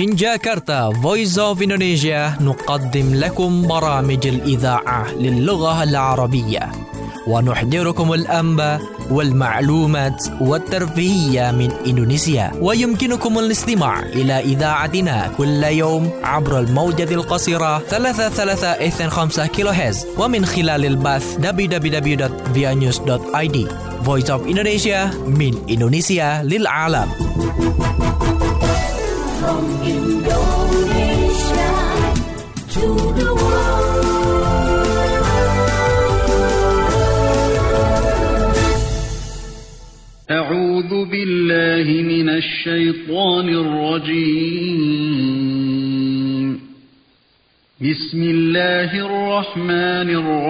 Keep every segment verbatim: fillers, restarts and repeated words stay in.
من جاكرتا Voice of Indonesia نقدم لكم برامج الإذاعة للغة العربية ونحضركم الأنباء والمعلومات والترفيهية من إندونيسيا. ويمكنكم الاستماع إلى إذاعتنا كل يوم عبر الموجة القصيرة ثلاثة ثلاثة اثنين خمسة كيلو هرتز ومن خلال البث دبليو دبليو دبليو دوت via news دوت i d. Voice of Indonesia من إندونيسيا للعالم. From Indonesia to the world. أعوذ بالله من الشيطان الرجيم. بسم الله الرحمن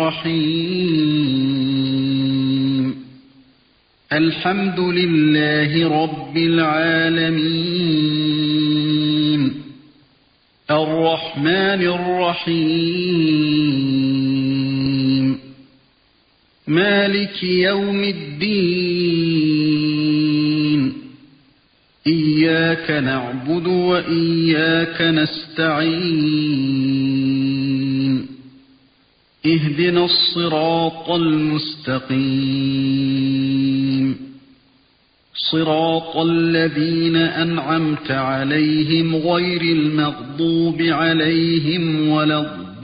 الرحيم. الحمد لله رب العالمين. الرحمن الرحيم. مالك يوم الدين. إياك نعبد وإياك نستعين. اهدنا الصراط المستقيم. صراط الذين أنعمت عليهم غير المغضوب عليهم ولا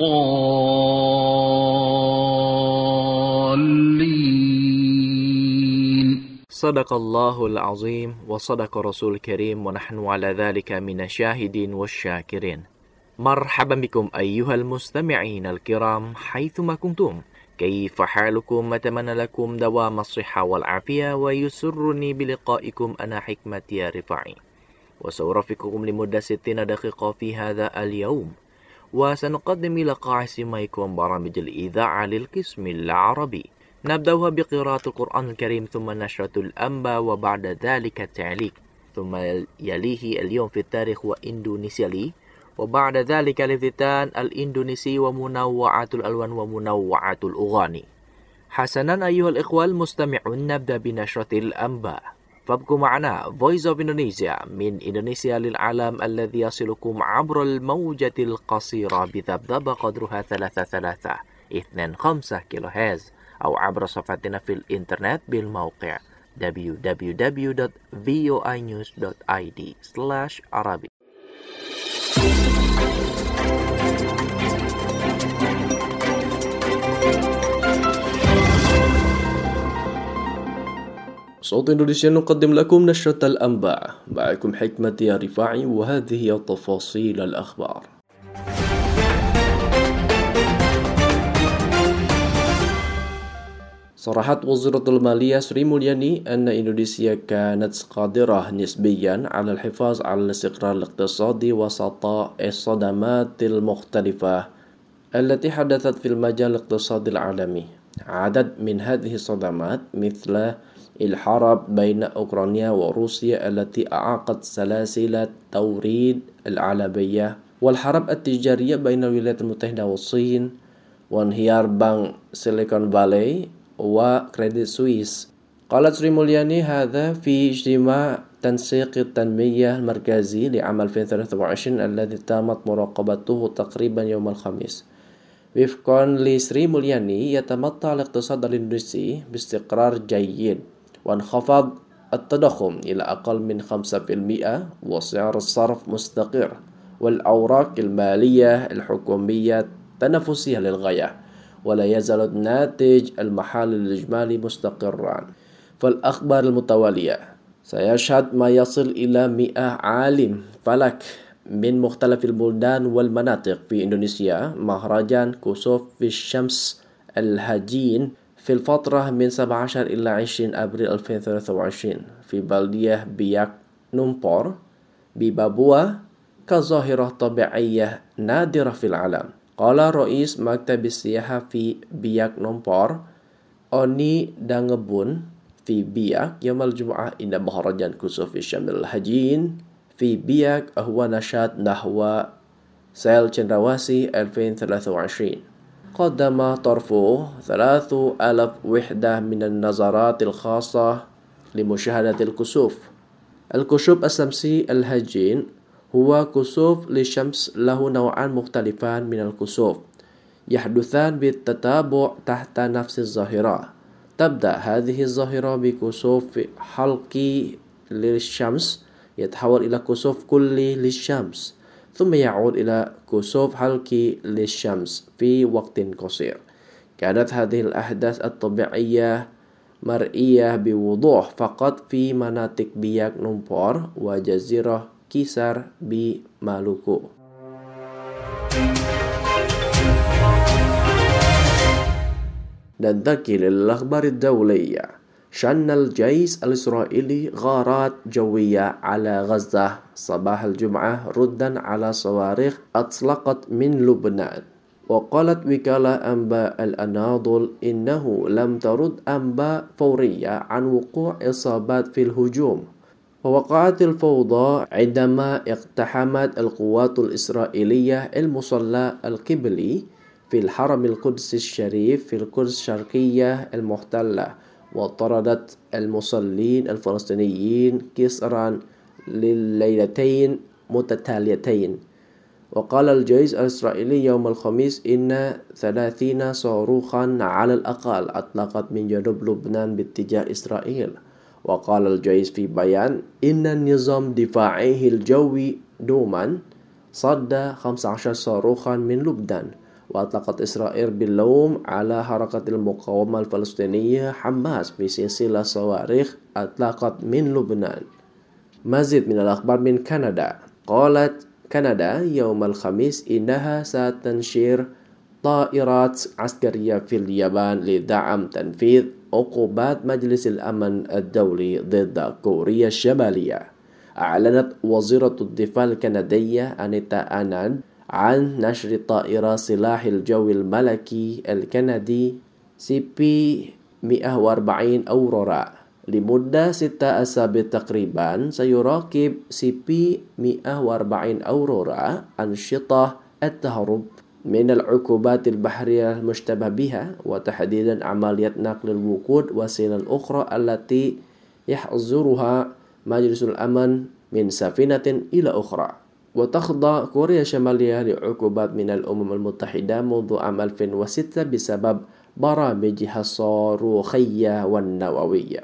الضالين. صدق الله العظيم وصدق رسول الكريم ونحن على ذلك من الشاهدين والشاكرين. مرحبا بكم أيها المستمعين الكرام حيثما كنتم. كيف حالكم؟ أتمنى لكم دوام الصحة والعافية ويسرني بلقائكم أنا حكمة يا رفاعي وسأرافقكم لمدة ستين دقيقة في هذا اليوم وسنقدم إلى قاع سماعكم برامج الإذاعة للقسم العربي. نبدأها بقراءة القرآن الكريم ثم نشرة الأنباء وبعد ذلك التعليق ثم يليه اليوم في التاريخ وإندونيسيا لي وبعد ذلك الافتتان الإندونيسي ومنوعات الألوان ومنوعات الأغاني. حسنا أيها الإخوة المستمعون، نبدأ بنشرة الأنباء. فابقوا معنا Voice of Indonesia من إندونيسيا للعالم الذي يصلكم عبر الموجة القصيرة بذبذبة قدرها ثلاثة ثلاثة اثنين خمسة كيلو هرتز أو عبر صفحتنا في الإنترنت بالموقع دبليو دبليو دبليو دوت فيو اي نيوز دوت i d slash arabic. صوت إندونيسيا نقدم لكم نشرة الأنباء. معكم حكمة يا رفاعي وهذه هي تفاصيل الأخبار. صرحت وزيرة المالية سري مولياني أن إندونيسيا كانت قادرة نسبيا على الحفاظ على الاستقرار الاقتصادي وسط الصدمات المختلفة التي حدثت في المجال الاقتصادي العالمي. عدد من هذه الصدمات مثل الحرب بين أوكرانيا وروسيا التي أعاقت سلاسل التوريد العالمية والحرب التجارية بين الولايات المتحدة والصين وانهيار بنك سيليكون فالي وكريديت سويس. قالت سري مولياني هذا في اجتماع تنسيق التنمية المركزي لعام ألفين وثلاثة وعشرين الذي تمت مراقبته تقريبا يوم الخميس. وفقا لسري مولياني يتمتع الاقتصاد الإندونيسي باستقرار جيد وانخفض التضخم إلى أقل من خمسة بالمئة وسعر الصرف مستقر والأوراق المالية الحكومية تنافسية للغاية ولا يزال الناتج المحلي الإجمالي مستقرا. فالأخبار المتوالية سيشهد ما يصل إلى مئة عالم فلك من مختلف البلدان والمناطق في إندونيسيا مهرجان كسوف في الشمس الهجين في الفترة من سبعة عشر إلى عشرين أبريل ألفين وثلاثة وعشرين في بلدية بياك نومبور ببابوا كظاهرة طبيعية نادرة في العالم. قال رئيس مكتب السياحة في بياك نومبور أوني دانغبون في بياك يوم الجمعة إن مهرجان كسوف في الشمس الهجين في بياك هو نشاط نحو سيل چندراواسي ألفين وثلاثة وعشرين. قدم طرفه ثلاثة آلاف وحدة من النظارات الخاصة لمشاهدة الكسوف. الكسوف الشمسي الهجين هو كسوف للشمس له نوعان مختلفان من الكسوف يحدثان بالتتابع تحت نفس الظاهرة. تبدأ هذه الظاهرة بكسوف حلقي للشمس يتحول إلى كسوف كلي للشمس، ثم يعود إلى كسوف حلقي للشمس في وقت قصير. كانت هذه الأحداث الطبيعية مرئية بوضوح فقط في مناطق بياك نومبور وجزيرة كيسار بمالوكو. ننتقل للأخبار الدولية. شن الجيش الإسرائيلي غارات جوية على غزة صباح الجمعة ردا على صواريخ أطلقت من لبنان. وقالت وكالة أنباء الأناضول إنه لم ترد أنباء فورية عن وقوع إصابات في الهجوم. ووقعت الفوضى عندما اقتحمت القوات الإسرائيلية المصلى القبلي في الحرم القدسي الشريف في القدس الشرقية المحتلة، وطردت المصلين الفلسطينيين كسرا لليلتين متتاليتين. وقال الجيش الإسرائيلي يوم الخميس إن ثلاثين صاروخا على الأقل أطلقت من جنوب لبنان باتجاه إسرائيل. وقال الجيش في بيان إن نظام دفاعه الجوي دوما صد خمسة عشر صاروخا من لبنان. وأطلقت إسرائيل باللوم على حركة المقاومة الفلسطينية حماس في سلسلة صواريخ أطلقت من لبنان. مزيد من الأخبار من كندا. قالت كندا يوم الخميس إنها ستنشر طائرات عسكرية في اليابان لدعم تنفيذ عقوبات مجلس الأمن الدولي ضد كوريا الشمالية. أعلنت وزيرة الدفاع الكندية أنيتا آناند عن نشر طائرة سلاح الجو الملكي الكندي سي بي مئة وأربعين أورورا لمدة ستة أسابيع تقريبا. سيراقب سي بي مئة وأربعين أورورا أنشطة التهرب من العقوبات البحرية المشتبه بها، وتحديدا عملية نقل الوقود والوسيلة الأخرى التي يحظرها مجلس الأمن من سفينة إلى أخرى. وتخضع كوريا الشمالية لعقوبات من الأمم المتحدة منذ عام ألفين وستة بسبب برامجها الصاروخية والنووية.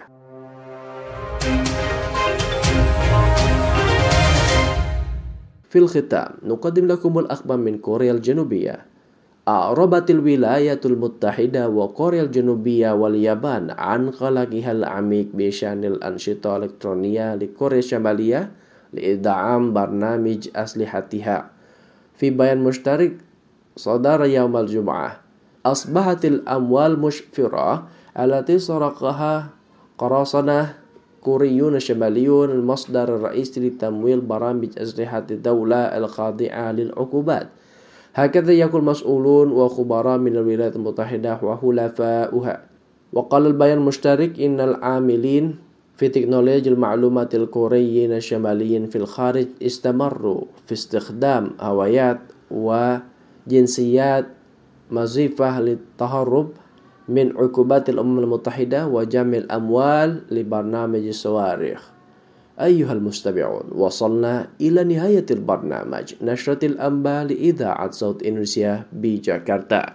في الختام نقدم لكم الأخبار من كوريا الجنوبية. أعربت الولايات المتحدة وكوريا الجنوبية واليابان عن قلقها العميق بشأن الأنشطة الإلكترونية لكوريا الشمالية لإدعام برنامج أسلحتها. في بيان مشترك صدر يوم الجمعة، أصبحت الأموال المشفرة التي سرقها قراصنة كوريون الشماليون المصدر الرئيسي لتمويل برامج أسلحة الدولة الخاضعة للعقوبات. هكذا يقول مسؤولون وخبراء من الولايات المتحدة وحلفاؤها. وقال البيان المشترك إن العاملين في تكنولوجيا المعلومات الكوريين الشماليين في الخارج استمروا في استخدام هويات وجنسيات مزيفة للتهرب من عقوبات الأمم المتحدة وجمع الأموال لبرنامج الصواريخ. أيها المستمعون، وصلنا إلى نهاية البرنامج نشرة الأنباء لإذاعة صوت إندونيسيا بجاكرتا.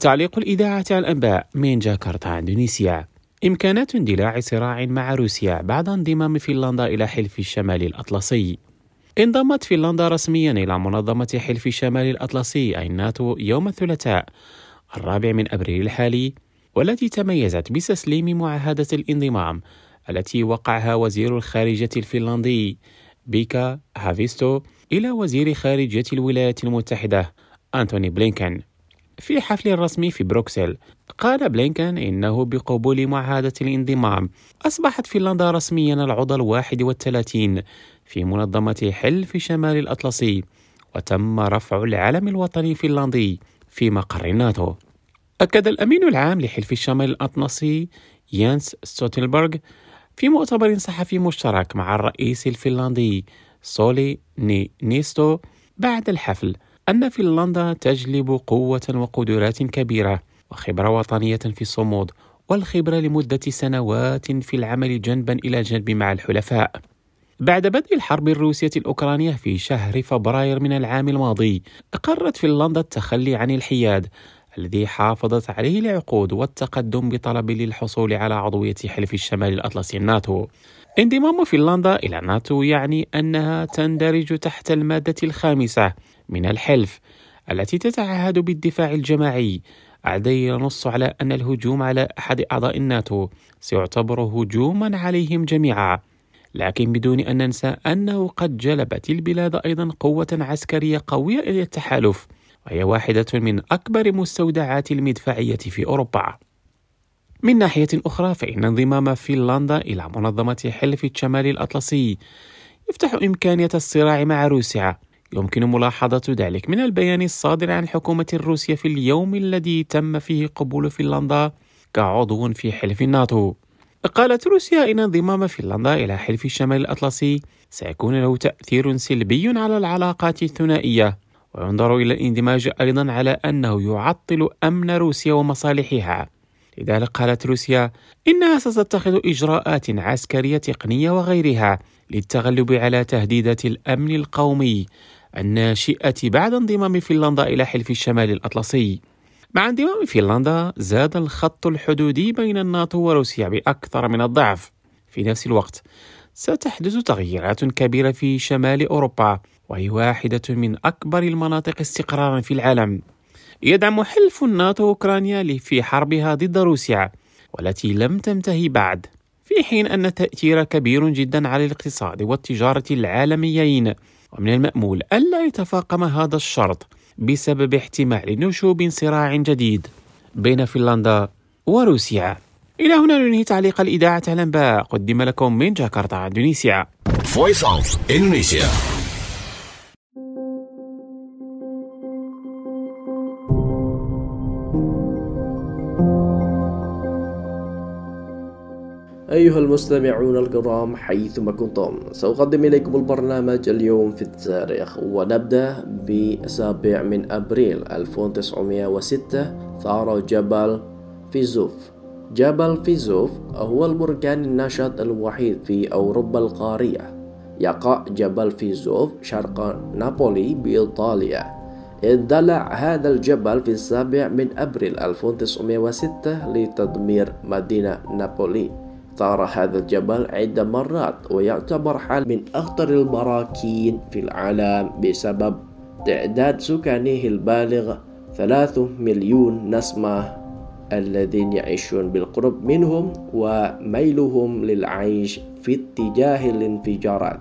تعليق الإذاعة على الأنباء من جاكرتا إندونيسيا. إمكانات اندلاع صراع مع روسيا بعد انضمام فنلندا إلى حلف الشمال الأطلسي. انضمت فنلندا رسميا إلى منظمة حلف الشمال الأطلسي أي الناتو يوم الثلاثاء الرابع من أبريل الحالي، والتي تميزت بتسليم معاهدة الانضمام التي وقعها وزير الخارجية الفنلندي بيكا هافيستو إلى وزير خارجية الولايات المتحدة أنتوني بلينكن. في حفل رسمي في بروكسل قال بلينكن إنه بقبول معاهدة الانضمام أصبحت فنلندا رسميا العضو الواحد والثلاثين في منظمة حلف شمال الأطلسي، وتم رفع العلم الوطني الفنلندي في مقر الناتو. أكد الأمين العام لحلف الشمال الأطلسي يانس ستولتنبرغ في مؤتمر صحفي مشترك مع الرئيس الفنلندي سولي نينيستو بعد الحفل أن فنلندا تجلب قوة وقدرات كبيرة وخبرة وطنية في الصمود والخبرة لمدة سنوات في العمل جنبا إلى جنب مع الحلفاء. بعد بدء الحرب الروسية الأوكرانية في شهر فبراير من العام الماضي، قررت فنلندا التخلي عن الحياد الذي حافظت عليه العقود والتقدم بطلب للحصول على عضوية حلف الشمال الأطلسي الناتو. انضمام فنلندا إلى الناتو يعني أنها تندرج تحت المادة الخامسة من الحلف التي تتعهد بالدفاع الجماعي، الذي ينص على أن الهجوم على أحد أعضاء الناتو سيعتبر هجوما عليهم جميعا، لكن بدون أن ننسى أنه قد جلبت البلاد أيضا قوة عسكرية قوية إلى التحالف، وهي واحدة من أكبر مستودعات المدفعية في أوروبا. من ناحية أخرى فإن انضمام فنلندا إلى منظمة حلف الشمال الأطلسي يفتح إمكانية الصراع مع روسيا. يمكن ملاحظة ذلك من البيان الصادر عن الحكومة الروسية في اليوم الذي تم فيه قبول فنلندا كعضو في حلف الناتو. قالت روسيا إن انضمام فنلندا إلى حلف الشمال الأطلسي سيكون له تأثير سلبي على العلاقات الثنائية، وينظر إلى الاندماج أيضا على أنه يعطل أمن روسيا ومصالحها. لذلك قالت روسيا إنها ستتخذ إجراءات عسكرية تقنية وغيرها للتغلب على تهديدات الأمن القومي الناشئة بعد انضمام فنلندا إلى حلف الشمال الأطلسي. مع انضمام فنلندا زاد الخط الحدودي بين الناتو وروسيا بأكثر من الضعف. في نفس الوقت ستحدث تغييرات كبيرة في شمال أوروبا، وهي واحدة من أكبر المناطق استقرارا في العالم. يدعم حلف الناتو أوكرانيا في حربها ضد روسيا والتي لم تنتهي بعد، في حين أن تأثير كبير جدا على الاقتصاد والتجارة العالميين، ومن المأمول ألا يتفاقم هذا الشرط بسبب احتمال نشوب صراع جديد بين فنلندا وروسيا. إلى هنا ننهي تعليق الإذاعة على الأنباء، قدم لكم من جاكرتا إندونيسيا. Voice of Indonesia. أيها المستمعون الكرام حيثما كنتم، سأقدم إليكم البرنامج اليوم في التاريخ، ونبدأ بسابع من أبريل ألف وتسعمائة وستة ثار جبل فيزوف. جبل فيزوف هو البركان النشط الوحيد في أوروبا القارية. يقع جبل فيزوف شرق نابولي بإيطاليا. اندلع هذا الجبل في السابع من أبريل ألف وتسعمائة وستة لتدمير مدينة نابولي. ثار هذا الجبل عدة مرات ويعتبر حال من أخطر البراكين في العالم بسبب تعداد سكانه البالغ ثلاثة مليون نسمة الذين يعيشون بالقرب منهم وميلهم للعيش في اتجاه الانفجارات.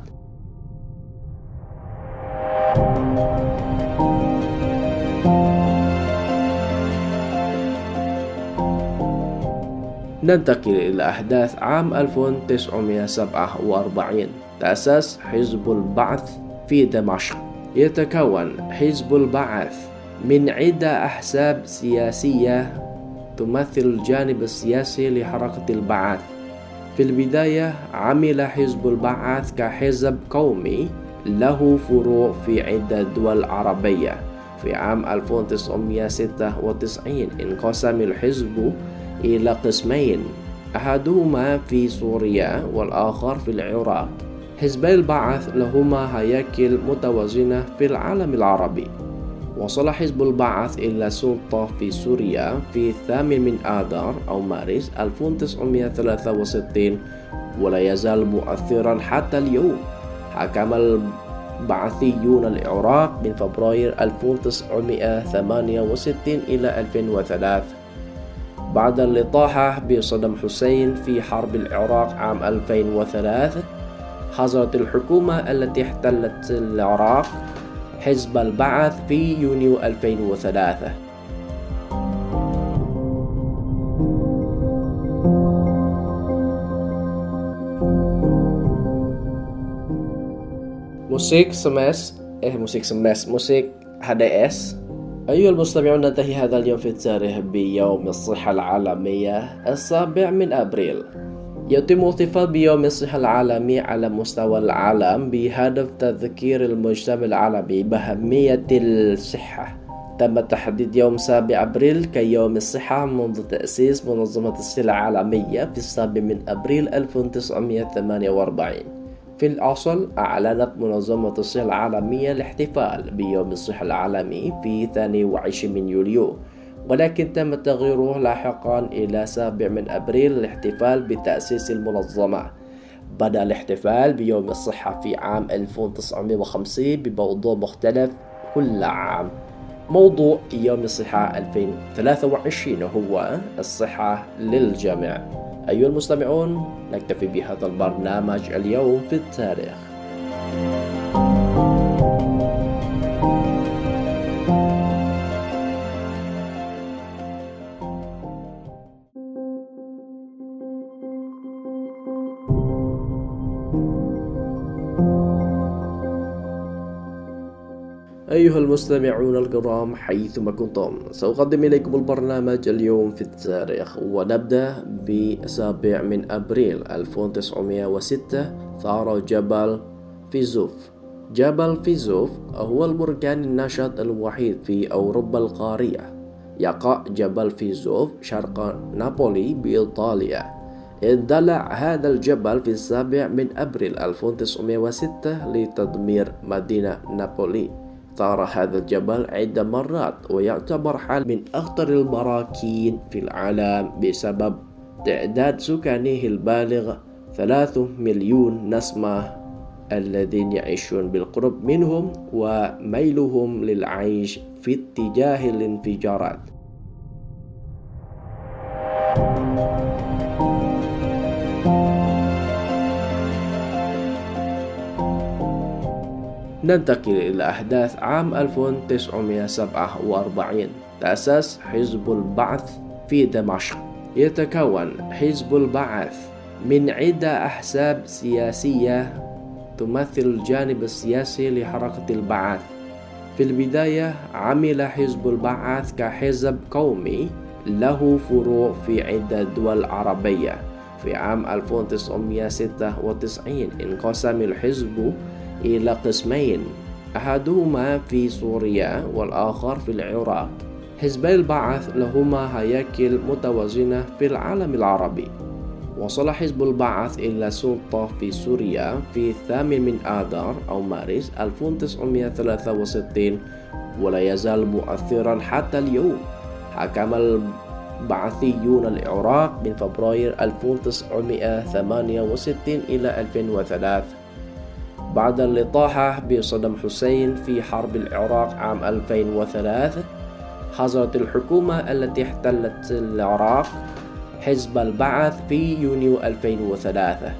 ننتقل إلى أحداث عام ألف وتسعمائة وسبعة وأربعين. تأسس حزب البعث في دمشق. يتكون حزب البعث من عدة أحزاب سياسية تمثل الجانب السياسي لحركة البعث. في البداية عمل حزب البعث كحزب قومي له فروع في عدة دول عربية. في عام ألف وتسعمائة وستة وتسعين انقسم الحزب إلى قسمين، أحدهما في سوريا والآخر في العراق. حزبي البعث لهما هياكل متوازنة في العالم العربي. وصل حزب البعث إلى السلطة في سوريا في الثامن من آذار أو مارس ألف وتسعمائة وثلاثة وستين ولا يزال مؤثرا حتى اليوم. حكم البعثيون العراق من فبراير ألف وتسعمائة وثمانية وستين إلى ألفين وثلاثة بعد الإطاحة بصدام حسين في حرب العراق عام ألفين وثلاثة. حظرت الحكومة التي احتلت العراق حزب البعث في يونيو ألفين وثلاثة. موسيقى سماس إيه موسيقى سماس موسيقى H D S. أيها المستمعون، ننتهي هذا اليوم في التاريخ بيوم الصحة العالمية السابع من أبريل. يتم الاحتفال بيوم الصحة العالمي على مستوى العالم بهدف تذكير المجتمع العالمي بأهمية الصحة. تم تحديد يوم سابع أبريل كيوم الصحة منذ تأسيس منظمة الصحة العالمية في السابع من أبريل ألف وتسعمائة وثمانية وأربعين. في الأصل أعلنت منظمة الصحة العالمية الاحتفال بيوم الصحة العالمي في الثاني والعشرين من يوليو، ولكن تم تغييره لاحقا إلى سابع من أبريل الاحتفال بتأسيس المنظمة. بدأ الاحتفال بيوم الصحة في عام ألف وتسعمائة وخمسين بموضوع مختلف كل عام. موضوع يوم الصحة ألفين وثلاثة وعشرين هو الصحة للجميع. أيها المستمعون، نكتفي بهذا البرنامج اليوم في التاريخ. أيها المستمعون الكرام حيثما كنتم، سأقدم إليكم البرنامج اليوم في التاريخ، ونبدأ بسابع من أبريل ألف وتسعمائة وستة. ثار جبل فيزوف. جبل فيزوف هو البركان النشط الوحيد في أوروبا القارية. يقع جبل فيزوف شرق نابولي بإيطاليا. اندلع هذا الجبل في السابع من أبريل ألف وتسعمائة وستة لتدمير مدينة نابولي. ثار هذا الجبل عدة مرات ويعتبر حال من أخطر البراكين في العالم بسبب تعداد سكانه البالغ ثلاثة مليون نسمة الذين يعيشون بالقرب منهم وميلهم للعيش في اتجاه الانفجارات. ننتقل إلى أحداث عام ألف وتسعمائة وسبعة وأربعين. تأسس حزب البعث في دمشق. يتكون حزب البعث من عدة أحزاب سياسية تمثل الجانب السياسي لحركة البعث. في البداية عمل حزب البعث كحزب قومي له فروع في عدة دول عربية. في عام ألف وتسعمائة وستة وتسعين انقسم الحزب إلى قسمين، أحدهما في سوريا والآخر في العراق. حزبي البعث لهما هياكل متوازنة في العالم العربي. وصل حزب البعث إلى السلطة في سوريا في الثامن من آذار أو مارس ألف وتسعمائة وثلاثة وستين ولا يزال مؤثرا حتى اليوم. حكم البعثيون العراق من فبراير ألف وتسعمائة وثمانية وستين إلى ألفين وثلاثة بعد الإطاحة بصدام حسين في حرب العراق عام ألفين وثلاثة. حظرت الحكومة التي احتلت العراق حزب البعث في يونيو ألفين وثلاثة.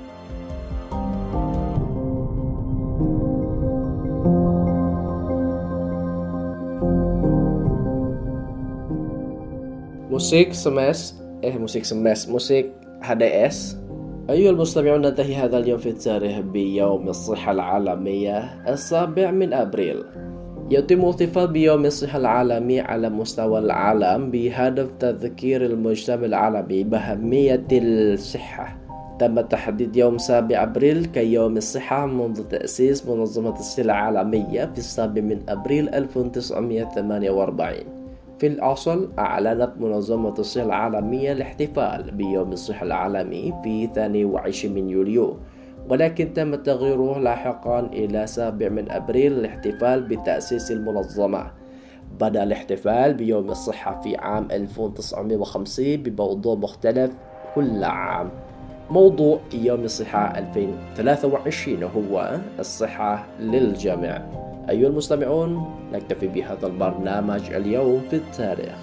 موسيقى سماس إيه موسيقى سماس موسيقى H D S. أيها المستمعون، ننتهي هذا اليوم في التاريخ بيوم الصحة العالمية السابع من أبريل. يتم الاحتفال بيوم الصحة العالمي على مستوى العالم بهدف تذكير المجتمع العالمي بأهمية الصحة. تم تحديد يوم سابع أبريل كيوم الصحة منذ تأسيس منظمة الصحة العالمية في السابع من أبريل ألف وتسعمائة وثمانية وأربعين. في الأصل أعلنت منظمة الصحة العالمية الاحتفال بيوم الصحة العالمي في الثاني والعشرين من يوليو، ولكن تم تغييره لاحقا إلى سابع من أبريل الاحتفال بتأسيس المنظمة. بدأ الاحتفال بيوم الصحة في عام ألف وتسعمائة وخمسين بموضوع مختلف كل عام. موضوع يوم الصحة ألفين وثلاثة وعشرين هو الصحة للجميع. أيها المستمعون، نكتفي بهذا البرنامج اليوم في التاريخ.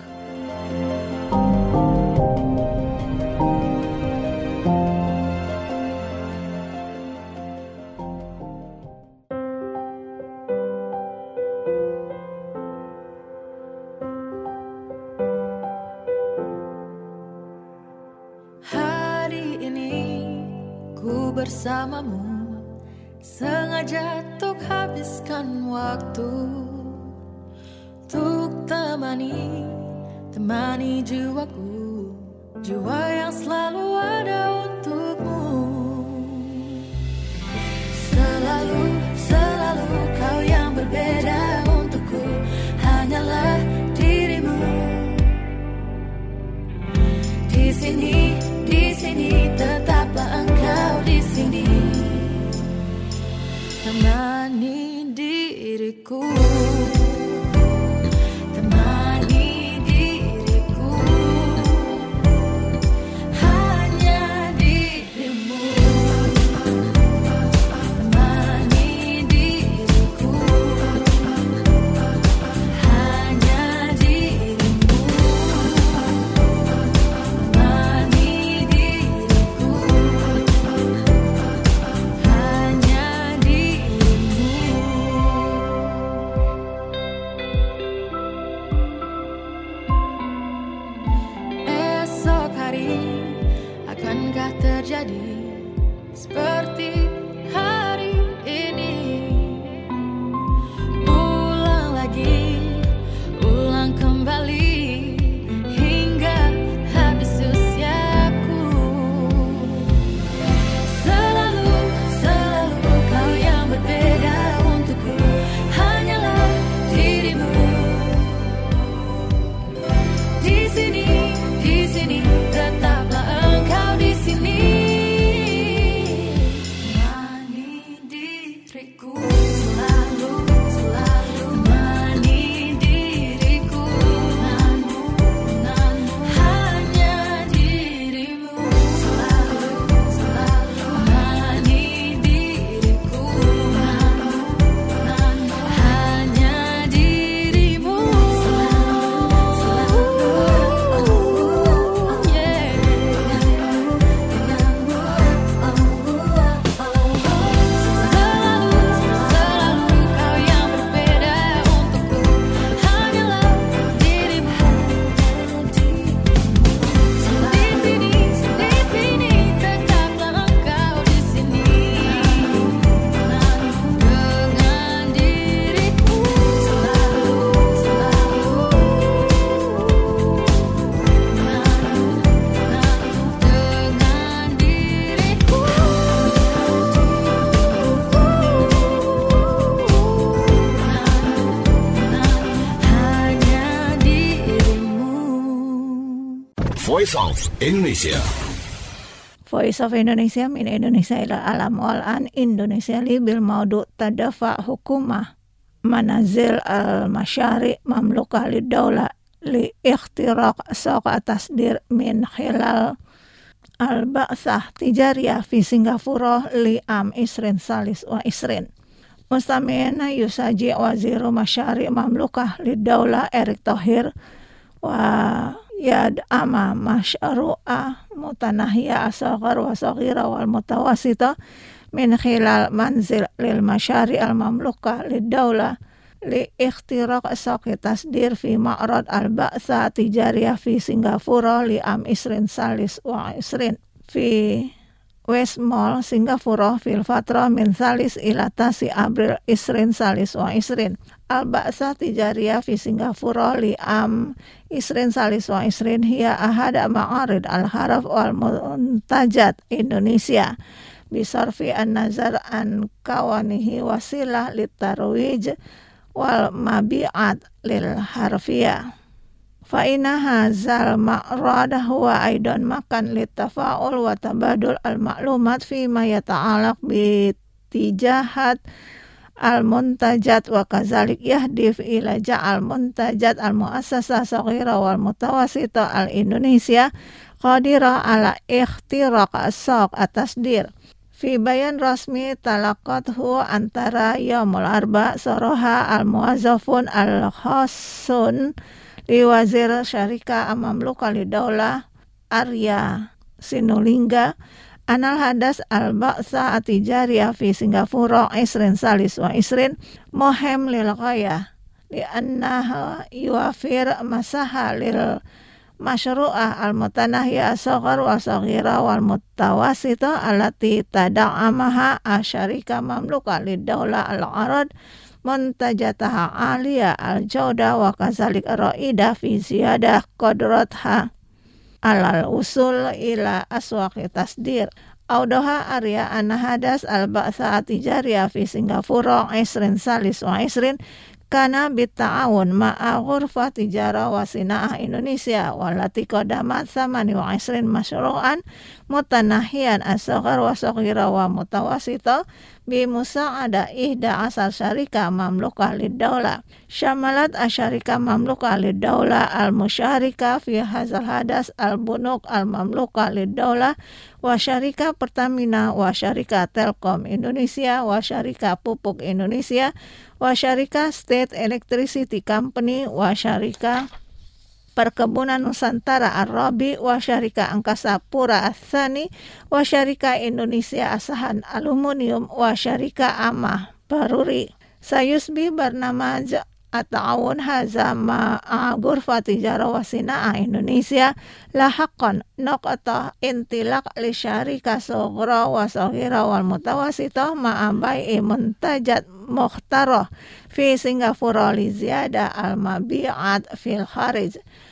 Bersamamu sengaja untuk habiskan waktu, untuk temani temani jiwaku, jiwa yang selalu ada untukmu. Selalu selalu kau yang berbeda untukku, hanyalah dirimu. Di sini di sini tetaplah engkau di sini, temani diriku, temani diriku, hanya dirimu, temani diriku, hanya dirimu, temani diriku, hanya dirimu. Esok hari akankah terjadi seperti hari ini? Ulang lagi, ulang kembali hingga habis usiaku. Selalu, selalu kau yang berbeda untukku, hanyalah dirimu. Di sini, di sini tetaplah engkau di sini, temani diriku, selalu, selalu temani diriku, denganmu, denganmu, hanya dirimu, selalu, selalu temani diriku, denganmu, denganmu, hanya dirimu, selalu, selalu, yeah, denganmu, selalu, selalu kau yang berbeda untukku, hanyalah dirimu. Di sini, di sini tetaplah engkau di sini, dengan diriku, selalu, selalu, dengan diriku, hanya dirimu. Voice of Indonesia. Voice of Indonesia min Indonesia ila alam wal an Indonesia li bil maudu tadafa hukumah manazil al masyari mamlukah lid daulah li ikhtiraq sawqa tasdir min khilal al ba'sah tijariyah fi Singapura li am isrin salis wa isrin. Mustamina yusaji waziru masyari mamlukah lid daulah Erick Thohir wa yad ama masyru'ah mutanahiyah asghar wa saghira wal mutawasita min khilal manzil lil masyari al mamlukah lid daulah li ikhtiraq saqi tasdir fi ma'rad al ba'sa tijariyah fi Singapura li am isrin salis wa isrin fi West Mall Singapura fil fatra min salis ila tasi April isrin salis wa isrin. Al ba'sa tijariyah fi Singapura li am isrin salis wa isrin hiya ahada ma'arid al haraf wal muntajat Indonesia bisarfi an nazar an kawanihi wasilah litarwij wal mabi'at lil harfiyah. Fa inna hadzal ma'rad huwa aidan makan litafa'ul wa tabadul al ma'lumat fi ma yata'alaq bi tijahat al-muntajat wa kazalik yahdif ila ja'al muntajat al-muassasah saghira wal mutawassita al-Indonesia qadira ala ikhtiraq as-saq at-tasdir. Fi bayan rasmi talaqathu antara yaumul arba soroha al-muwazzafun al-khassun li wazir syarika amamluka lidaulah Arya Sinulinga anal hadas al-ba'sa at-tijariyah fi Singapura isrin salis wa isrin mohem lil ghayah li annaha yuwafir masaha lil masyru'ah al-mutanahiyah as-saghar wa saghira wal mutawassita allati tada'amaha asyarika mamluka lid-daulah al-arad muntajataha aliyah al-jawda wa kazalik ra'idah fi ziyadah qadratha alal usul ila aswaqi tasdir. Audoha Arya anahadas al-ba'sa at-tijariyah fi Singapura isrin salis wa isrin kana bita'awun ma'a ghurfah tijara wa sina'ah Indonesia walati qadamat samani wa isrin masyru'an mutanahiyan as-saghar wa saghira wa mutawassita bi musa'ada ihda asal syarika mamlukah lid-daulah syamalat asyarika mamlukah lid-daulah al-musyarika fi hazal hadas al-bunuk al-mamlukah lid-daulah wa syarika Pertamina wa syarika Telkom Indonesia wa syarika Pupuk Indonesia wa syarika State Electricity Company wa syarika Perkebunan Nusantara Ar-Rabi wa syarika Angkasa Pura Ats-Tsani wa syarika Indonesia Asahan Aluminium wa syarika Amah Baruri. Sayusbi bernama at-ta'awun haza ma'a ghurfah tijara wa sina'ah Indonesia lahaqan naqata intilaq li syarika sughra wa saghira wal mutawassitah ma'a bai'i muntajat mukhtarah fi Singapura li ziyada al-mabi'at fil kharij.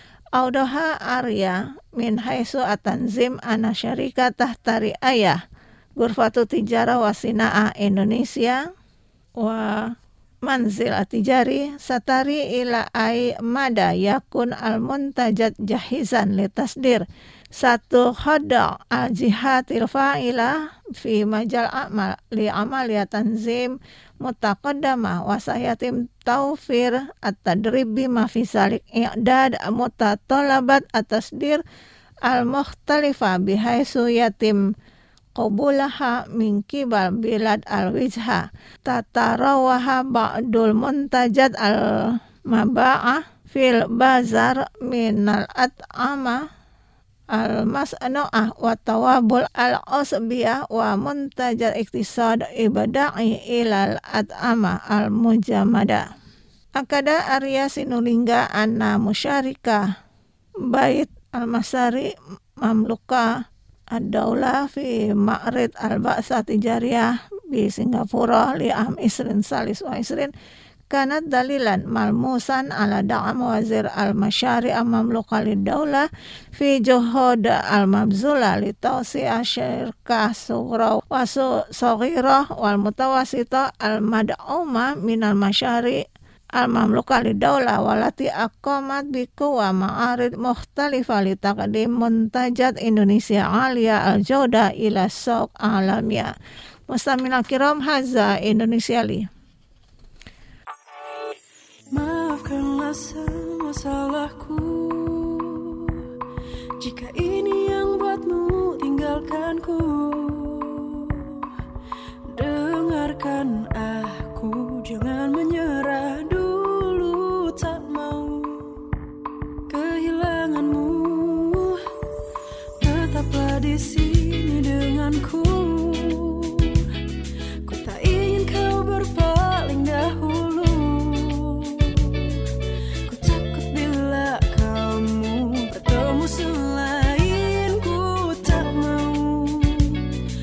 Audaha Arya min haitsu at-tanzim ana syarika tahtari ayah ghurfatu tijara wa sina'ah Indonesia wa manzil atijari satari ila ai mada yakun al-muntajat jahizan li tasdir satu khada al-jihatil fa'ila fi majal amal li amaliyat tanzim mutaqaddamah wa sayatim tawfir at-tadrib bima fi salik i'dad mutatalabat at-tasdir al-mukhtalifa bihaitsu yatim qabulaha min kibal bilad al-wijha tatarawaha ba'dul muntajat al-maba'ah fil bazar minal at'ama al-mas'nu'ah wa tawabul al-usbiyah wa muntajat iktisad ibada'i ilal at'ama al-mujamada. Akada Arya Sinulinga anna musyarikah bait al-masari mamluka ad-daulah fi ma'rid al-ba'sa tijariyah di Singapura li am isrin salis wa isrin kanat dalilan malmusan ala da'am wazir al-masyari am-mamluka lid-daulah fi juhud al-mabzula li tawsi'a syirkah sughra wa saghirah wal mutawassita al-mad'uma minal masyari al-mamluka lid-daulah walati aqamat biku wa ma'arid mukhtalifah li taqdim muntajat Indonesia aliyah al-jawda ila suq alamiyah. Mustamina kiram haza Indonesia li. Maafkanlah semua salahku jika ini yang buatmu tinggalkanku. Dengarkan aku, jangan menyerah dulu, tak mau kehilanganmu. Tetaplah di sini denganku. Ku tak ingin kau berpaling dahulu. Ku takut bila kamu bertemu selainku. Tak mau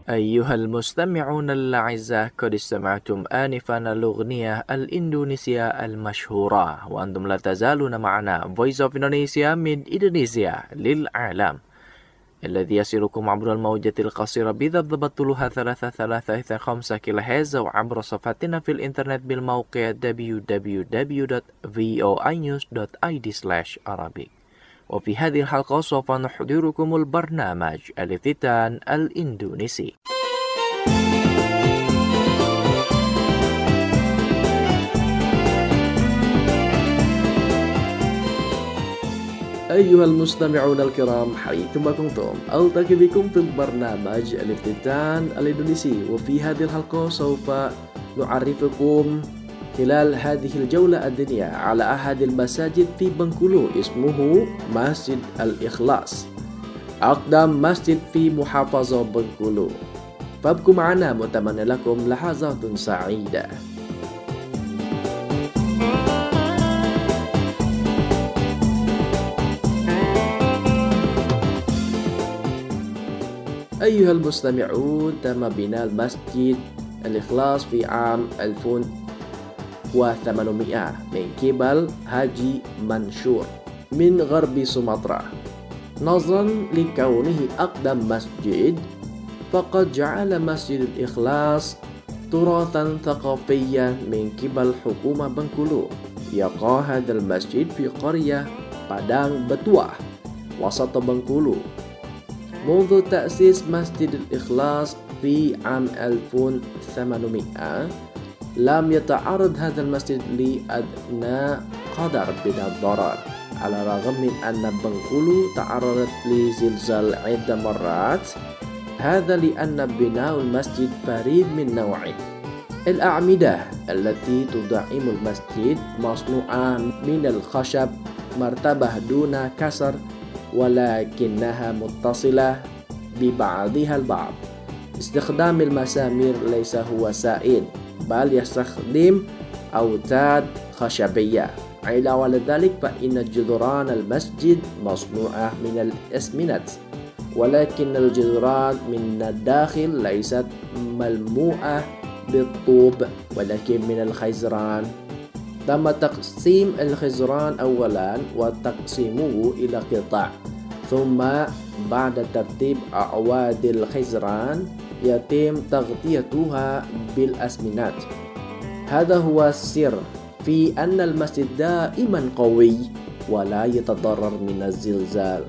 أيها المستمعون الأعزاء، قد استمعتم آنفا الأغنية الإندونيسية المشهورة، وأنتم لا تزالون معنا Voice of Indonesia من إندونيسيا للعالم، الذي يصلكم عبر الموجة القصيرة بضبط طولها ثلاثة ثلاثة خمسة كيلو هرتز، أو عبر صفحتنا في الإنترنت بالموقع دبليو دبليو دبليو دوت فوي نيوز دوت آي دي سلاش عربي. وفي هذه الحلقة سوف نحضركم البرنامج الافتتان الإندونيسي. أيها المستمعون الكرام حيثما كنتم، ألتقي بكم في البرنامج الافتتان الإندونيسي. وفي هذه الحلقة سوف نعرفكم خلال هذه الجولة الدينية على أحد المساجد في بنكولو اسمه مسجد الإخلاص، أقدم مسجد في محافظة بنكولو. فابقوا معنا، متمنى لكم لحظات سعيدة. أيها المستمعون، تم بناء المسجد الإخلاص في عام ألف وثمانمائة من قبل حاجي منشور من غرب سومطرة. نظرا لكونه أقدم مسجد، فقد جعل مسجد الإخلاص تراثا ثقافيا من قبل حكومة بنكولو. يقع هذا المسجد في قرية بادang Betuah وسط بنكولو. منذ تأسيس مسجد الإخلاص في عام ألف وثمانمائة لم يتعرض هذا المسجد لأدنى قدر من الضرر، على الرغم من أن بنكولو تعرضت لزلزال عدة مرات. هذا لأن بناء المسجد فريد من نوعه. الأعمدة التي تدعم المسجد مصنوعة من الخشب مرتبة دون كسر، ولكنها متصلة ببعضها البعض. استخدام المسامير ليس هو سائد، بل يستخدم أوتاد خشبية. علاوة على ذلك، فإن جدران المسجد مصنوعة من الأسمنت، ولكن الجدران من الداخل ليست ملموعة بالطوب ولكن من الخزران. تم تقسيم الخزران أولا وتقسيمه إلى قطع، ثم بعد ترتيب أعواد الخزران يتم تغطيتها بالأسمنت. هذا هو السر في أن المسجد دائما قوي ولا يتضرر من الزلزال.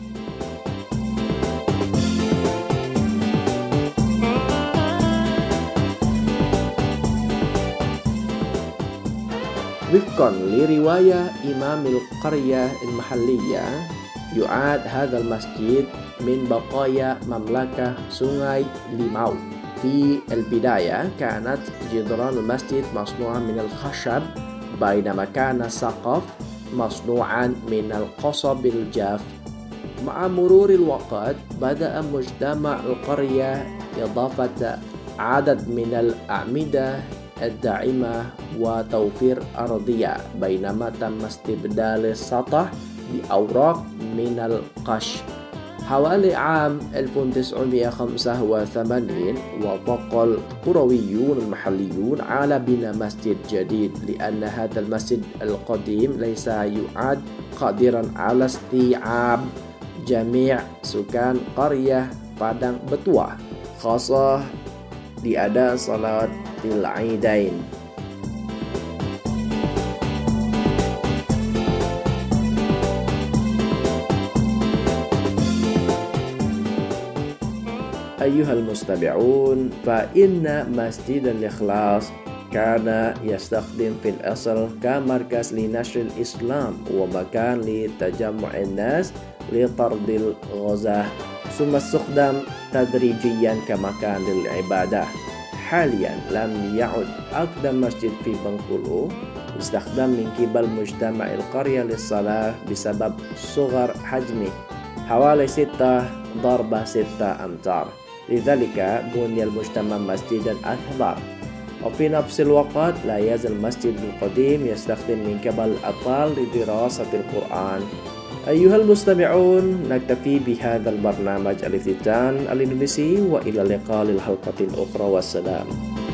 وفقا لرواية إمام القرية المحلية، يعاد هذا المسجد من بقايا مملكة سونغاي ليماو. في البداية كانت جدران المسجد مصنوعة من الخشب، بينما كان السقف مصنوعا من القصب الجاف. مع مرور الوقت بدأ مجتمع القرية إضافة عدد من الأعمدة الداعمة وتوفير أرضية، بينما تم استبدال السطح بأوراق من القش. حوالي عام ألف وتسعمائة وخمسة وثمانين وافق القرويون المحليون على بناء مسجد جديد، لأن هذا المسجد القديم ليس يعد قادرا على استيعاب جميع سكان قرية بادang Betuah، خاصة لأداء صلاة العيدين. أيها المستمعون، فإن مسجد الإخلاص كان يستخدم في الأصل كمركز لنشر الإسلام ومكان لتجمع الناس لطرد الغزاة، ثم استخدم تدريجيا كمكان للعبادة. حاليا لم يعد أقدم مسجد في بنكولو يستخدم من قبل مجتمع القرية للصلاة بسبب صغر حجمه، حوالي ستة ضرب ستة أمتار. لذلك بني المجتمع مسجدا أكبر. وفي نفس الوقت لا يزال المسجد القديم يستخدم من قبل الأطفال لدراسة القرآن. أيها المستمعون، نكتفي بهذا البرنامج الافتتان الإندونيسي، وإلى اللقاء للحلقة الأخرى، والسلام.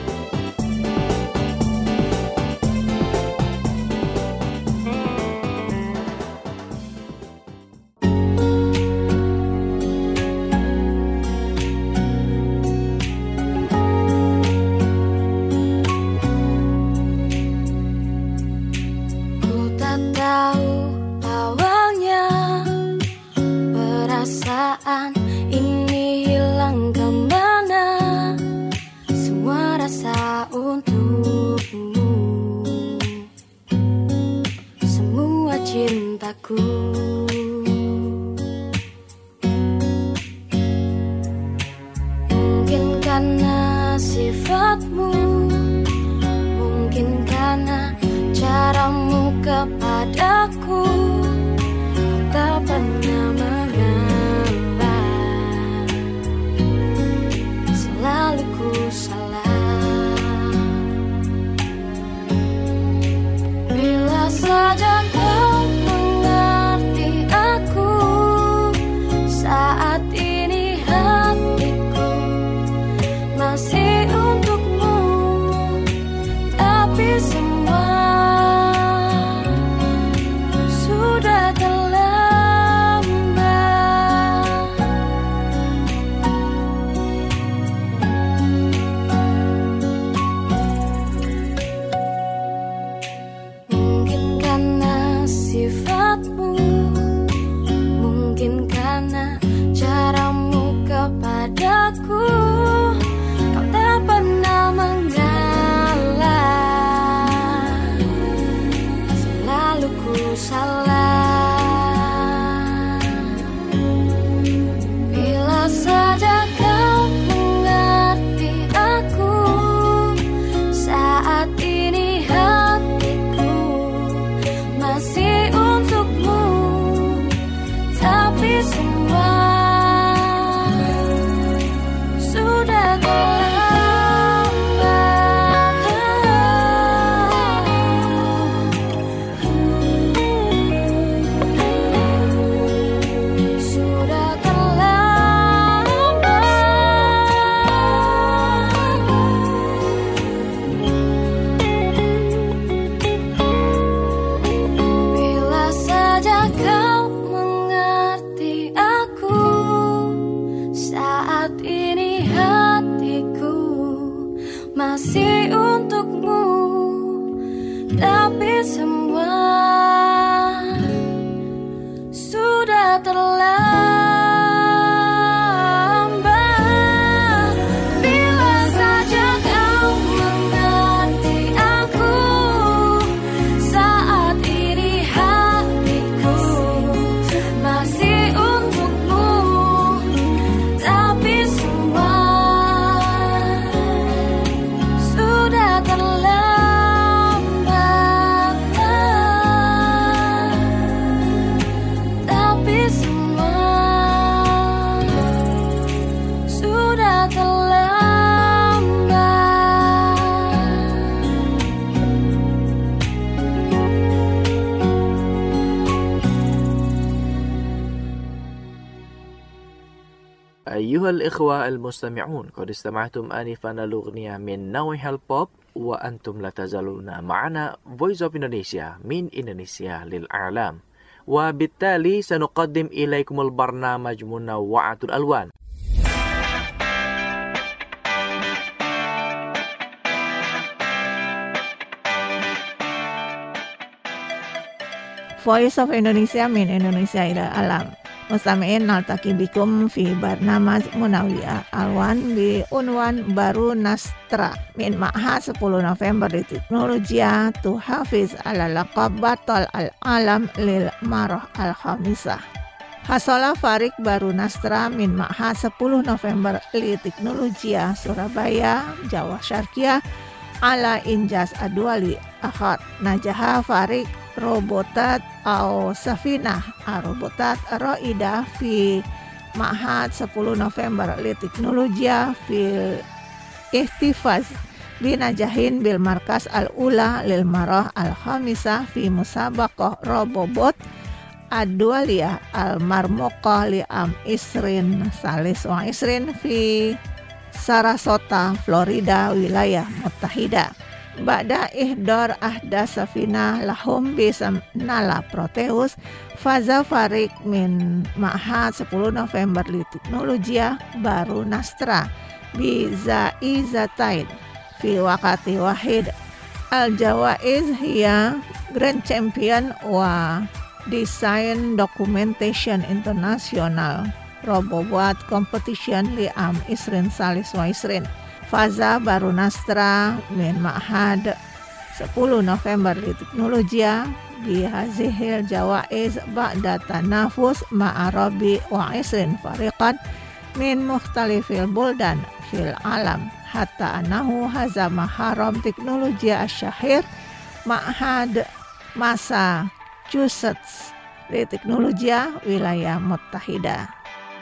Ku tak tahu awalnya perasaan ini hilang kemana. Semua rasa untukmu, semua cintaku. Mungkin karena sifatmu, mungkin karena caramu kepadaku, kau tak pernah mengalah, selalu ku salah. Bila saja kau mengerti aku, saat ini hatiku masih untukmu, tapi semua sudah terlambat. Mungkin karena sifatmu, mungkin karena caramu kepadaku, kau tak pernah mengalah, selalu ku salah. Bila saja kau mengerti aku, saat ini hatiku masih untukmu, tapi semua sudah terlambat. Sudah terlambat. Bila saja kau mengerti aku, saat ini hatiku masih untukmu, tapi semua sudah terlambat. Bila saja kau mengerti aku, saat ini hatiku masih untukmu, tapi semua sudah terlambat. Tapi semua sudah terlambat. أيها الإخوة المستمعون، قد استمعتم آنفا الأغنية من نوع البوب، وأنتم لا تزالون معنا Voice of Indonesia من إندونيسيا للأعلام. وبالتالي سنقدم إليكم البرنامج منوعة الألوان. Voice of Indonesia min Indonesia ila alam. Mustami'in naltaki bikum fi barnamaj Munawiyah Alwan bi unwan baru Nastra min Ma'had sepuluh November di Teknologia tu hafiz ala laqab batal al-alam lil marah al-khamisah. Hasola Farik Baru Nastra min Ma'had sepuluh November li Teknologia Surabaya Jawa Syarqiyah ala injas adwali akhad najaha Farik robotat atau safinah robotat roida fi Ma'had sepuluh November li Teknologia fil ihtifaz binajahin bil markas al-ula lil marah al-khamisah fi musabaqah robobot Adwaliyah al-Marmuqah li am isrin salis wa isrin fi Sarasota, Florida, wilayah Muttahida. Ba'da ihdar ahda safina lahum bisam nala Proteus faza farik min ma'had sepuluh November li teknologia baru Nastra bizai zatain fi wakati wahid al-jawaiz hiya Grand Champion wa Design Documentation International Robobuat Competition li am isrin salis wa isrin Faza baru Nastra min Ma'had sepuluh November li teknologia bi hazihil jawaiz ba'da tanafus ma'arabi wa isrin fariqan min mukhtalifil buldan fil alam hatta anahu hazama haram teknologia asyahir Ma'had Massachusetts li teknologia wilayah Muttahida.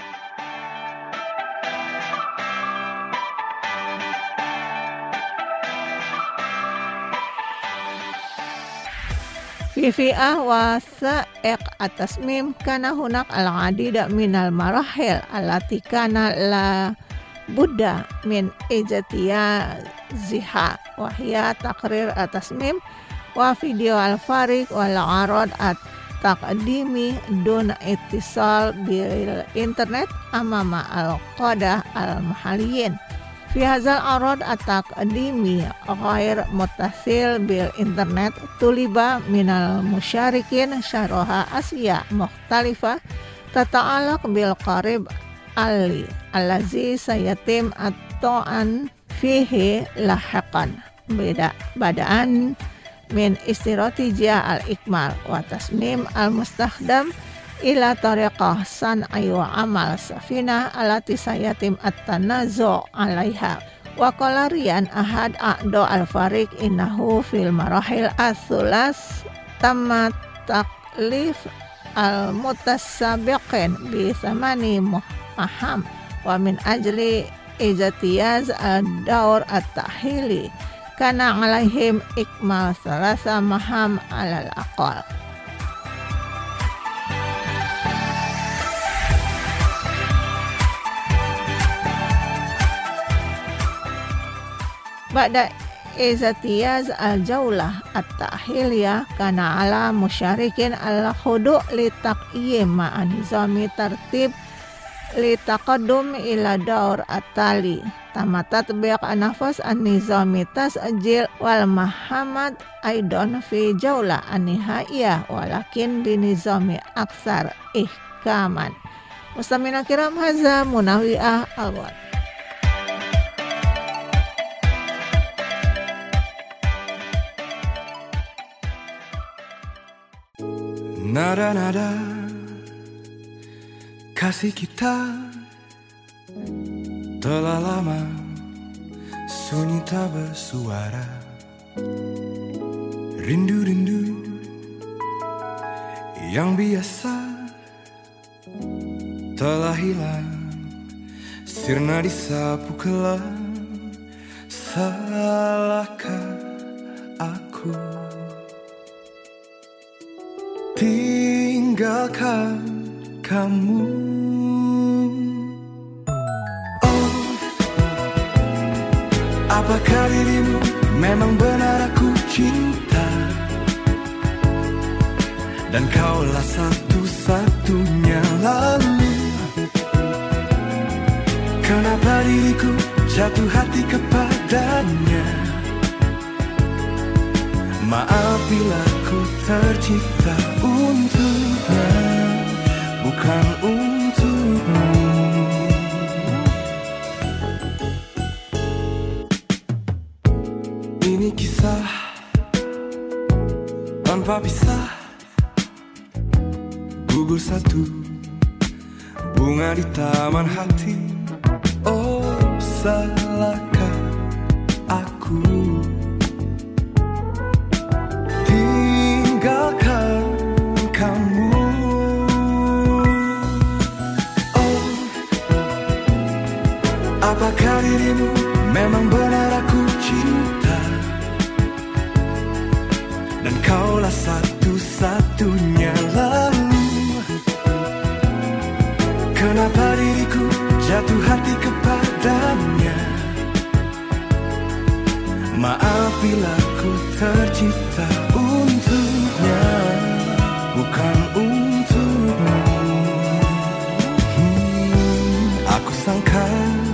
Fi fi'ah wa sa'iq at-tasmim kana hunak al-adida minal marahil allati kana la budda min ijatiya ziha wa hiya taqrir at-tasmim wa video al-farik wal arad at-taqdimi dun ittisal bil internet amama al-qadah al-mahaliyin. Fi hadzal arad at-taqdimi ghair muttasil bil internet tuliba minal musyarikin syaraha asya mukhtalifa tata'alaq bil qarib ali allazi sayatim at-ta'an fihi lahiqan beda badaan min istiratijah al-ikmal wa tasmim al-mustakhdam ila tariqah san'i wa amal safina alati sayatim at-tanazu' alaiha wa qala riyan ahad a'do al-farik innahu fil marahil as-sulas tamma taklif al-mutasabiqin bi thamani maham wa min ajli ijtiyaz ad-daur at-tahili kana alaihim ikmal salasa maham alal aqal. Ba'da izatiyaz al-jaulah at-ta'hiliyah kana ala musyarikin al-khudu' li taqyim ma'a nizami tertib li taqaddum ila daur at-tali tamatat biaq anafas an-nizami tasjil wal mahamad aidon fi jaulah an-nihaiyah walakin binizami aksar ihkaman. Mustamina kiram haza munawi'ah awal. Nada-nada kasih kita telah lama sunyi tak bersuara. Rindu-rindu yang biasa telah hilang, sirna disapu kelam. Salahkah aku tinggalkan kamu? Oh, apakah dirimu memang benar aku cinta, dan kaulah satu-satunya? Lalu kenapa diriku jatuh hati kepadanya? Maaf bila ku tercipta untuknya, bukan untukmu. Ini kisah tanpa pisah, gugur satu bunga di taman hati. Oh, salahkah aku tinggalkan kamu? Oh, apakah dirimu memang benar aku cinta, dan kaulah satu-satunya? Lalu Kenapa diriku jatuh hati kepadanya? Maaf bila ku tercipta untuknya, bukan untukmu. hmm, Aku sangka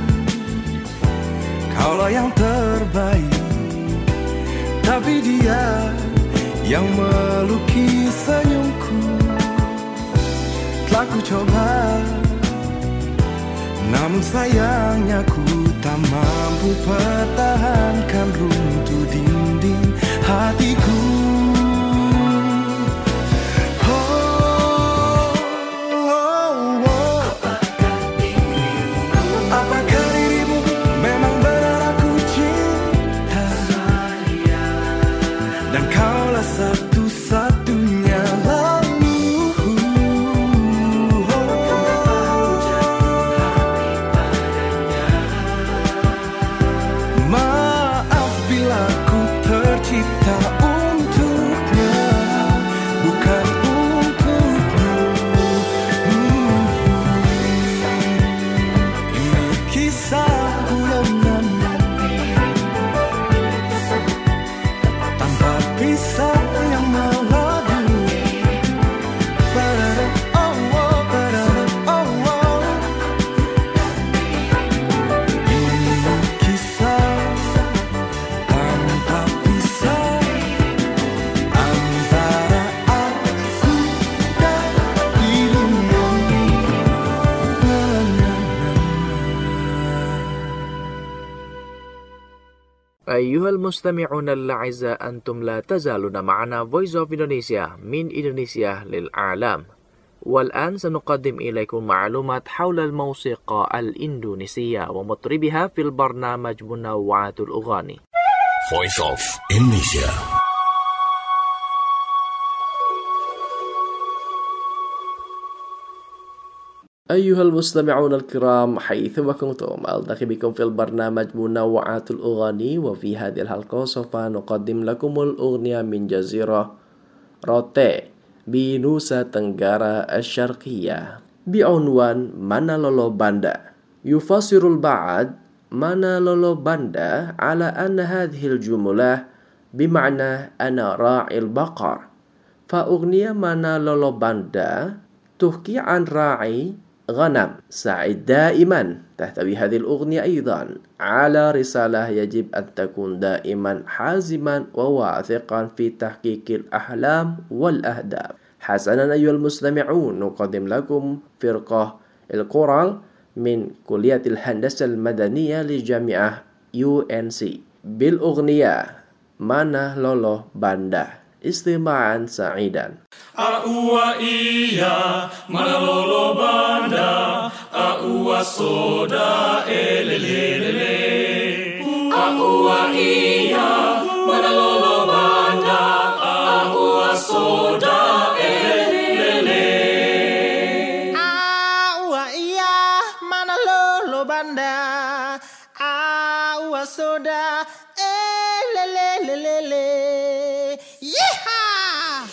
kaulah yang terbaik, tapi dia yang melukis senyumku. Telah ku coba, namun sayangnya ku tak mampu pertahankan runtuh dinding hatiku. Oh, oh, oh. Apakah dirimu memang benar aku cinta? Dan kaulah satu-satunya lalu. Maaf bila ku tercipta untuknya, bukan untukmu. hmm. Ini kisahku denganmu, tanpa pisah yang meladu. Parara, oh, oh, parara, oh, oh. Ini kisah tanpa pisah antara aku dan dirimu. أيها المستمعون الأعزاء، أنتم لا تزالون معنا Voice of Indonesia من إندونيسيا للعالم. والآن سنقدم إليكم معلومات حول الموسيقى الإندونيسية ومطربها في البرنامج منوعات الأغاني. Voice of Indonesia. أيها المستمعون الكرام حيثما كنتم، ألتقي بكم في البرنامج منوعات الأغاني. وفي هذه الحلقة سوف نقدم لكم الأغنية من جزيرة روتي بنوسا تنغارا الشرقية بعنوان Mana Lolo Banda. يفسر البعض Mana Lolo Banda على أن هذه الجملة بمعنى أنا راعي البقر، فأغنية Mana Lolo Banda تحكي عن راعي غنم سعيد دائما. تحتوي هذه الأغنية أيضا على رسالة يجب أن تكون دائما حازما وواثقا في تحقيق الأحلام والأهداف. حسنا أيها المستمعون، نقدم لكم فرقة الكورال من كلية الهندسة المدنية لجامعة يو إن سي بالأغنية Mana Lolo Banda. Istima'an sa'idan. Aua iya, mana lolo banda, aua soda elelelele. Aua iya, mana lolo banda, aua soda elelele. Aua iya, mana lolo banda, aua soda elelelele. Yeehaw!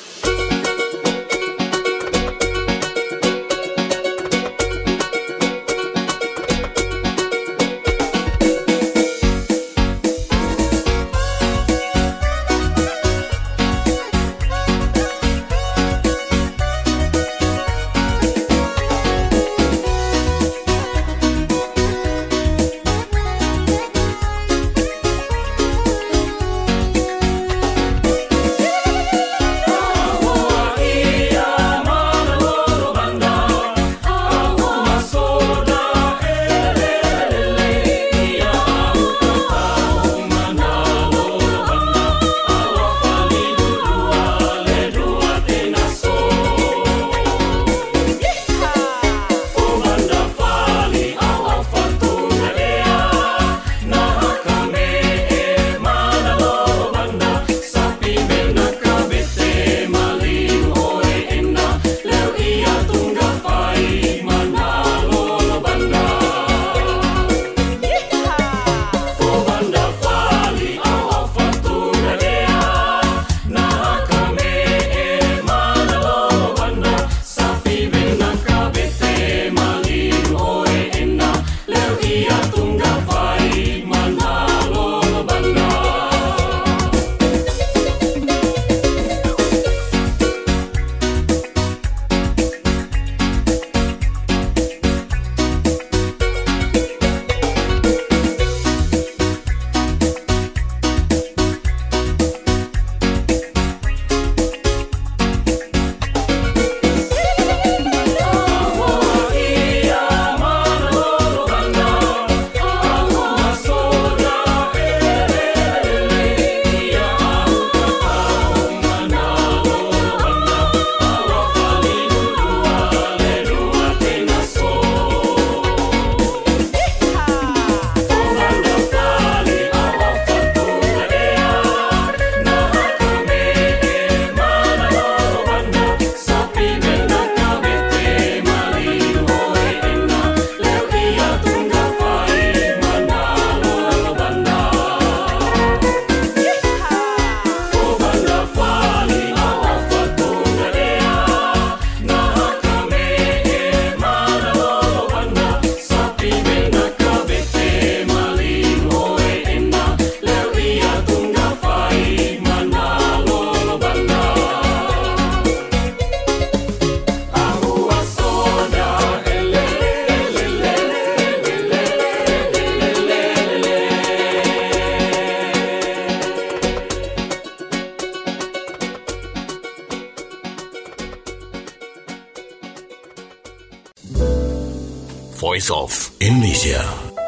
Voice of Indonesia.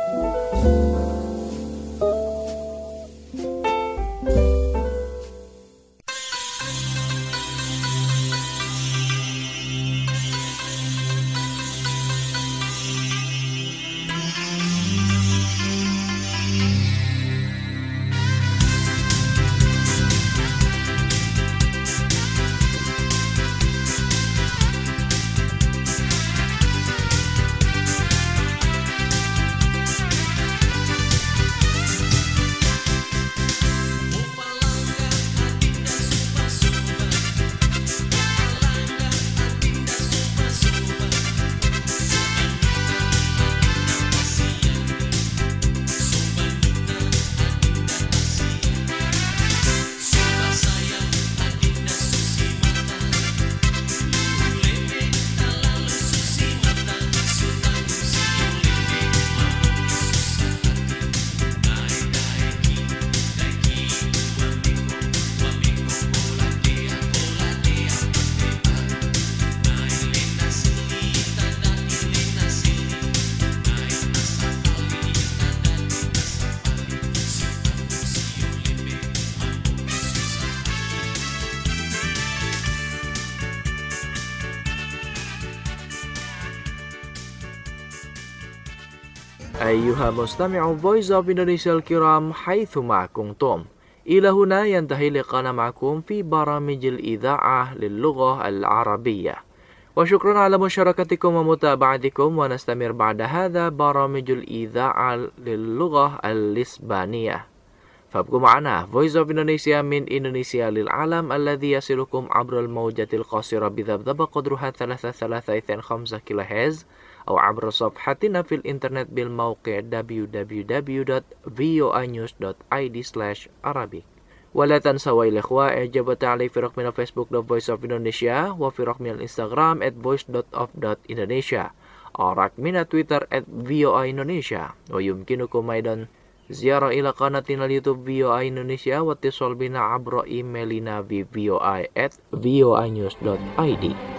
أيها مستمع Voice of Indonesia الكرام حيثما كنتم، إلى هنا ينتهي لقاءنا معكم في برامج الإذاعة للغة العربية، وشكرا على مشاركتكم ومتابعتكم، ونستمر بعد هذا برامج الإذاعة للغة الإسبانية. فابقوا معنا Voice of Indonesia من إندونيسيا للعالم الذي يصلكم عبر الموجة القصيرة بذبذبة قدرها ثلاثة ثلاثة اثنين خمسة كيلو هرتز، أو عبر صفحتنا في الإنترنت بالموقع دبليو دبليو دبليو دوت فوي نيوز دوت آي دي سلاش عربي. ولا تنسوا يا الإخوة إعجاب وتعليق في رقمنا فيسبوك دوت فويس أوف إندونيسيا، وفي رقمنا الإنستغرام at voice dot of dot indonesia، أو رقمنا تويتر at فوي إندونيسيا. ويمكنكم أيضا زيارة إلى قناتنا اليوتيوب فوي إندونيسيا، واتصال بنا عبر إيميلنا في فوي at voinews dot I D.